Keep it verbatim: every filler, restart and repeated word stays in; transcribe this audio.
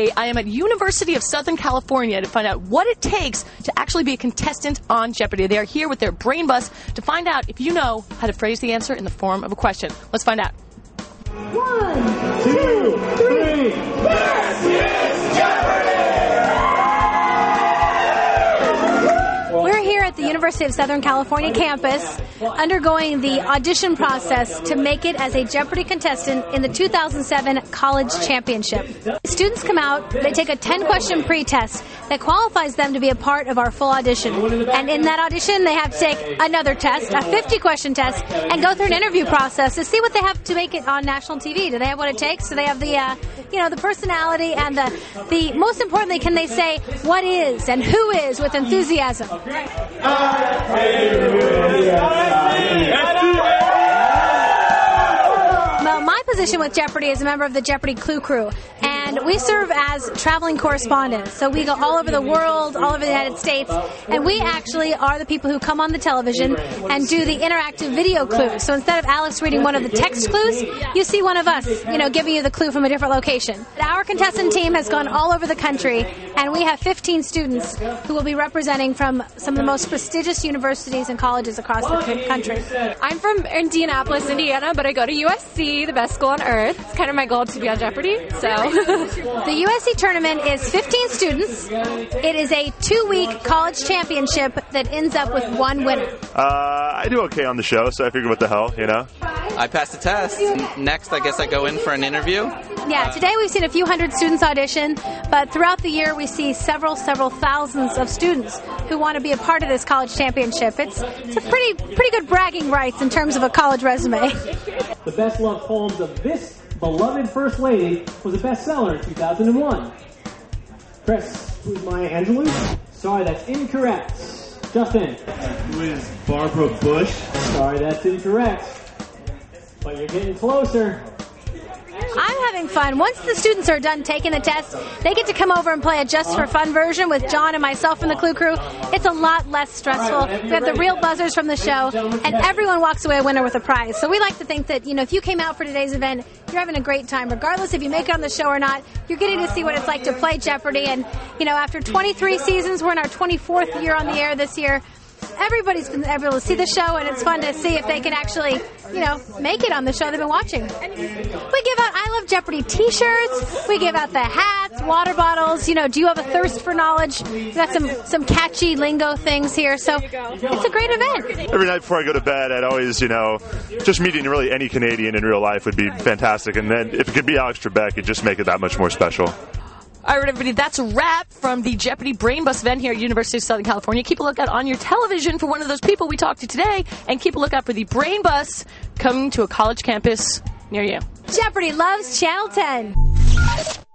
Today, I am at University of Southern California to find out what it takes to actually be a contestant on Jeopardy. They are here with their brain bus to find out if you know how to phrase the answer in the form of a question. Let's find out. One, two, three. This is Jeopardy! We're here at the University of Southern California campus undergoing the audition process to make it as a Jeopardy contestant in the two thousand seven College Championship. Students come out, they take a ten-question pre-test that qualifies them to be a part of our full audition. And in that audition, they have to take another test, a fifty-question test, and go through an interview process to see what they have to make it on national T V. Do they have what it takes? Do they have the, uh, you know, the personality and the, the, most importantly, can they say what is and who is with enthusiasm? Well, my position with Jeopardy is a member of the Jeopardy Clue Crew, and we serve as traveling correspondents. So we go all over the world, all over the United States, and we actually are the people who come on the television and do the interactive video clues. So instead of Alex reading one of the text clues, you see one of us, you know, giving you the clue from a different location. Our contestant team has gone all over the country, and we have fifteen students who will be representing from some of the most prestigious universities and colleges across the country. I'm from Indianapolis, Indiana, but I go to U S C, the best school on earth. It's kind of my goal to be on Jeopardy, so. The U S C tournament is fifteen students. It is a two-week college championship that ends up with one winner. Uh, I do okay on the show, so I figured what the hell, you know? I passed the test. Next, I guess I go in for an interview. Yeah, today we've seen a few hundred students audition, but throughout the year we see several, several thousands of students who want to be a part of this college championship. It's, it's a pretty, pretty good bragging rights in terms of a college resume. The best-loved poems of this beloved First Lady was a bestseller in two thousand one. Chris, who's Maya Angelou? Sorry, that's incorrect. Justin. Who is Barbara Bush? Sorry, that's incorrect. But you're getting closer. I'm having fun. Once the students are done taking the test, they get to come over and play a just for fun version with John and myself from the Clue Crew. It's a lot less stressful. We have the real buzzers from the show, and everyone walks away a winner with a prize. So we like to think that, you know, if you came out for today's event, you're having a great time. Regardless if you make it on the show or not, you're getting to see what it's like to play Jeopardy. And, you know, after twenty-three seasons, we're in our twenty-fourth year on the air this year. Everybody's been able to see the show, and it's fun to see if they can actually, you know, make it on the show they've been watching. We give out I Love Jeopardy t-shirts. We give out the hats, water bottles. You know, do you have a thirst for knowledge? We've got some, some catchy lingo things here, so it's a great event. Every night before I go to bed, I'd always, you know, just meeting really any Canadian in real life would be fantastic. And then if it could be Alex Trebek, it'd just make it that much more special. All right, everybody, that's a wrap from the Jeopardy Brain Bus event here at University of Southern California. Keep a lookout on your television for one of those people we talked to today, and keep a lookout for the Brain Bus coming to a college campus near you. Jeopardy loves Channel ten.